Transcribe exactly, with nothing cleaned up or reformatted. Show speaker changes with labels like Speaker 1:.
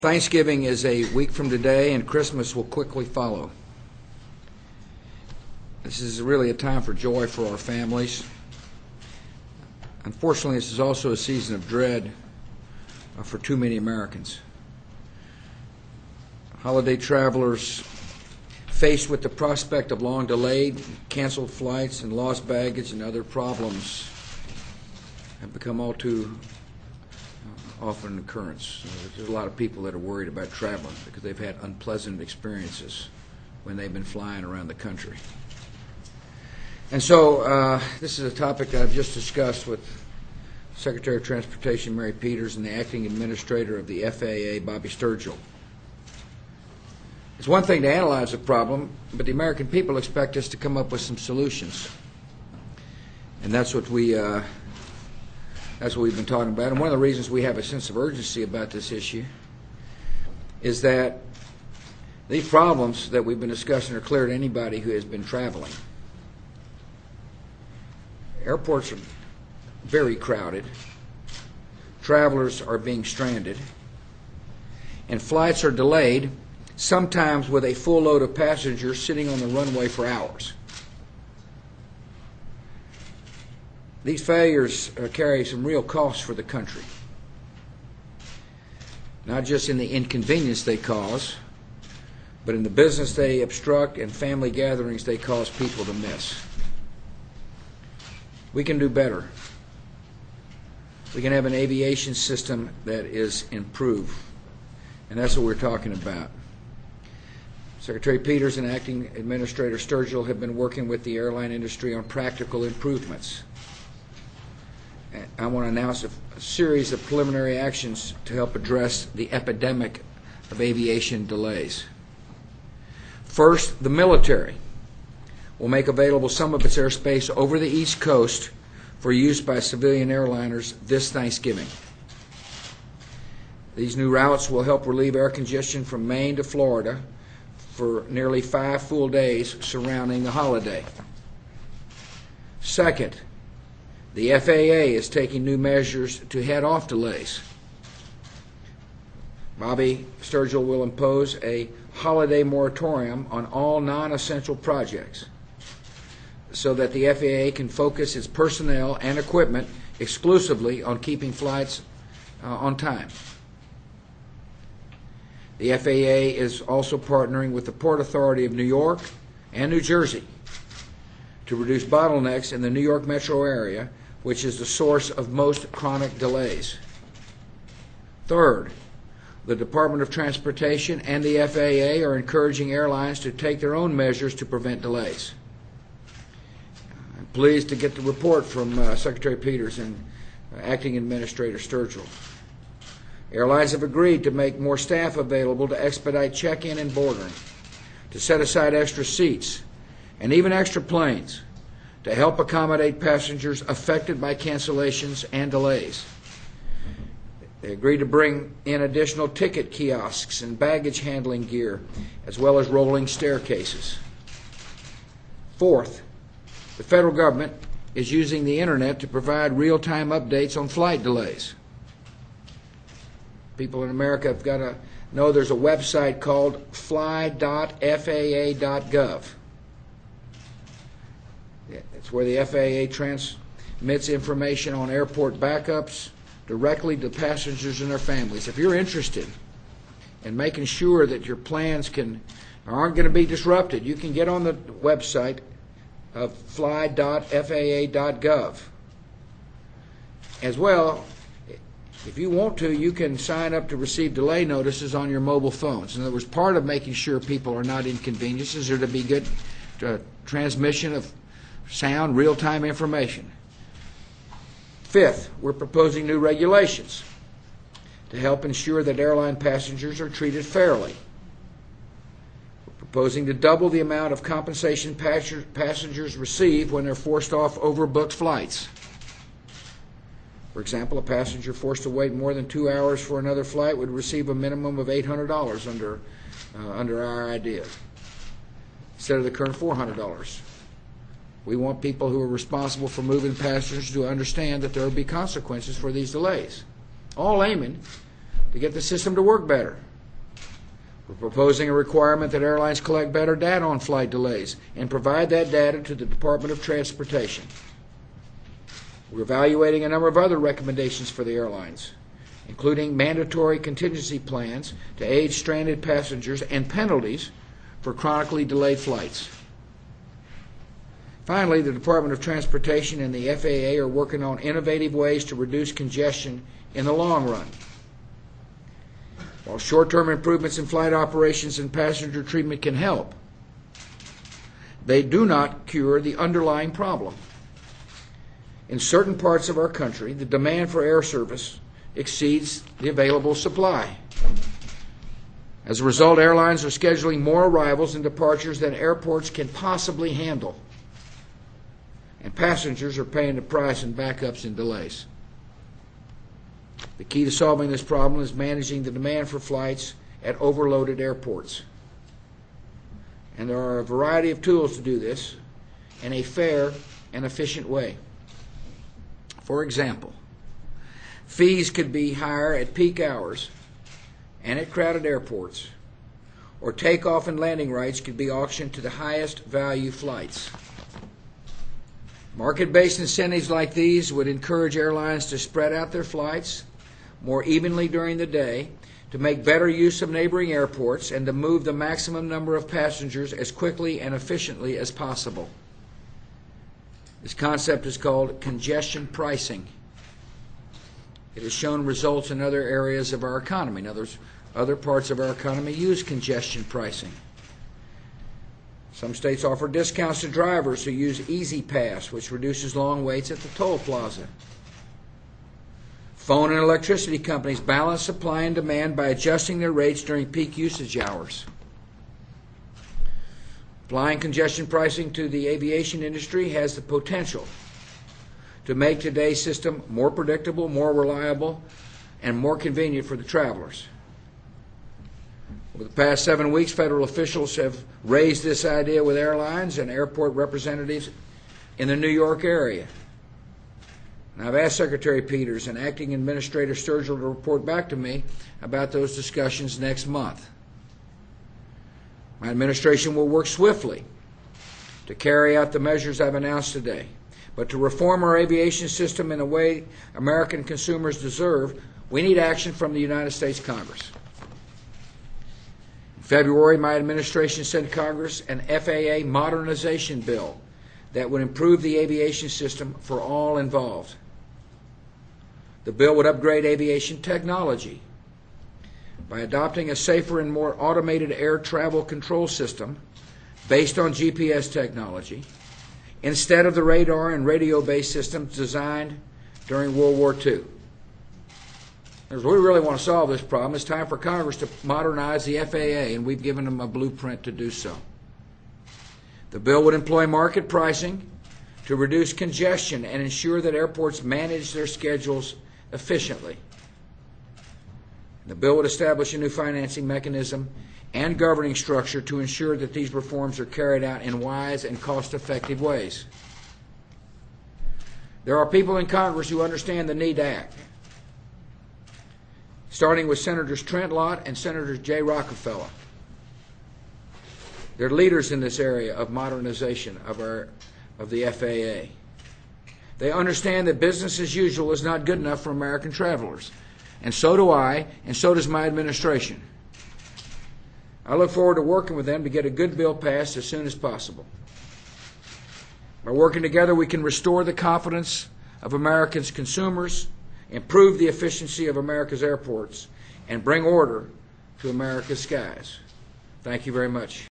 Speaker 1: Thanksgiving is a week from today, and Christmas will quickly follow. This is really a time for joy for our families. Unfortunately, this is also a season of dread uh, for too many Americans. Holiday travelers faced with the prospect of long delayed, canceled flights and lost baggage and other problems have become all too often an occurrence. There's a lot of people that are worried about traveling because they've had unpleasant experiences when they've been flying around the country. And so uh, this is a topic that I've just discussed with Secretary of Transportation Mary Peters and the Acting Administrator of the F A A, Bobby Sturgill. It's one thing to analyze the problem, but the American people expect us to come up with some solutions. And that's what we uh, That's what we've been talking about. And one of the reasons we have a sense of urgency about this issue is that these problems that we've been discussing are clear to anybody who has been traveling. Airports are very crowded. Travelers are being stranded. And flights are delayed, sometimes with a full load of passengers sitting on the runway for hours. These failures uh, carry some real costs for the country, not just in the inconvenience they cause, but in the business they obstruct and family gatherings they cause people to miss. We can do better. We can have an aviation system that is improved, and that's what we're talking about. Secretary Peters and Acting Administrator Sturgill have been working with the airline industry on practical improvements. I want to announce a, a series of preliminary actions to help address the epidemic of aviation delays. First, the military will make available some of its airspace over the East Coast for use by civilian airliners this Thanksgiving. These new routes will help relieve air congestion from Maine to Florida for nearly five full days surrounding the holiday. Second, the F A A is taking new measures to head off delays. Bobby Sturgill will impose a holiday moratorium on all non-essential projects so that the F A A can focus its personnel and equipment exclusively on keeping flights uh, on time. The F A A is also partnering with the Port Authority of New York and New Jersey to reduce bottlenecks in the New York metro area, which is the source of most chronic delays. Third, the Department of Transportation and the F A A are encouraging airlines to take their own measures to prevent delays. I'm pleased to get the report from uh, Secretary Peters and uh, Acting Administrator Sturgill. Airlines have agreed to make more staff available to expedite check-in and boarding, to set aside extra seats, and even extra planes to help accommodate passengers affected by cancellations and delays. They agreed to bring in additional ticket kiosks and baggage handling gear, as well as rolling staircases. Fourth, the federal government is using the internet to provide real-time updates on flight delays. People in America have got to know there's a website called fly dot F A A dot gov. It's where the F A A transmits information on airport backups directly to passengers and their families. If you're interested in making sure that your plans can aren't going to be disrupted, you can get on the website of fly dot F A A dot gov. As well, if you want to, you can sign up to receive delay notices on your mobile phones. In other words, part of making sure people are not inconvenienced is there to be good uh, transmission of sound, real-time information. Fifth, we're proposing new regulations to help ensure that airline passengers are treated fairly. We're proposing to double the amount of compensation passengers receive when they're forced off overbooked flights. For example, a passenger forced to wait more than two hours for another flight would receive a minimum of eight hundred dollars under, uh, under our idea, instead of the current four hundred dollars. We want people who are responsible for moving passengers to understand that there will be consequences for these delays, all aiming to get the system to work better. We're proposing a requirement that airlines collect better data on flight delays and provide that data to the Department of Transportation. We're evaluating a number of other recommendations for the airlines, including mandatory contingency plans to aid stranded passengers and penalties for chronically delayed flights. Finally, the Department of Transportation and the F A A are working on innovative ways to reduce congestion in the long run. While short-term improvements in flight operations and passenger treatment can help, they do not cure the underlying problem. In certain parts of our country, the demand for air service exceeds the available supply. As a result, airlines are scheduling more arrivals and departures than airports can possibly handle, and passengers are paying the price in backups and delays. The key to solving this problem is managing the demand for flights at overloaded airports. And there are a variety of tools to do this in a fair and efficient way. For example, fees could be higher at peak hours and at crowded airports, or takeoff and landing rights could be auctioned to the highest value flights. Market-based incentives like these would encourage airlines to spread out their flights more evenly during the day, to make better use of neighboring airports, and to move the maximum number of passengers as quickly and efficiently as possible. This concept is called congestion pricing. It has shown results in other areas of our economy. In others, other parts of our economy use congestion pricing. Some states offer discounts to drivers who use Easy Pass, which reduces long waits at the toll plaza. Phone and electricity companies balance supply and demand by adjusting their rates during peak usage hours. Applying congestion pricing to the aviation industry has the potential to make today's system more predictable, more reliable, and more convenient for the travelers. Over the past seven weeks, federal officials have raised this idea with airlines and airport representatives in the New York area. And I've asked Secretary Peters and Acting Administrator Sturgill to report back to me about those discussions next month. My administration will work swiftly to carry out the measures I've announced today. But to reform our aviation system in a way American consumers deserve, we need action from the United States Congress. In February, my administration sent Congress an F A A modernization bill that would improve the aviation system for all involved. The bill would upgrade aviation technology by adopting a safer and more automated air travel control system based on G P S technology instead of the radar and radio-based systems designed during World War Two. As we really want to solve this problem, it's time for Congress to modernize the F A A, and we've given them a blueprint to do so. The bill would employ market pricing to reduce congestion and ensure that airports manage their schedules efficiently. The bill would establish a new financing mechanism and governing structure to ensure that these reforms are carried out in wise and cost-effective ways. There are people in Congress who understand the need to act, starting with Senators Trent Lott and Senator Jay Rockefeller. They're leaders in this area of modernization of, our, of the F A A. They understand that business as usual is not good enough for American travelers. And so do I, and so does my administration. I look forward to working with them to get a good bill passed as soon as possible. By working together, we can restore the confidence of Americans' consumers, improve the efficiency of America's airports, and bring order to America's skies. Thank you very much.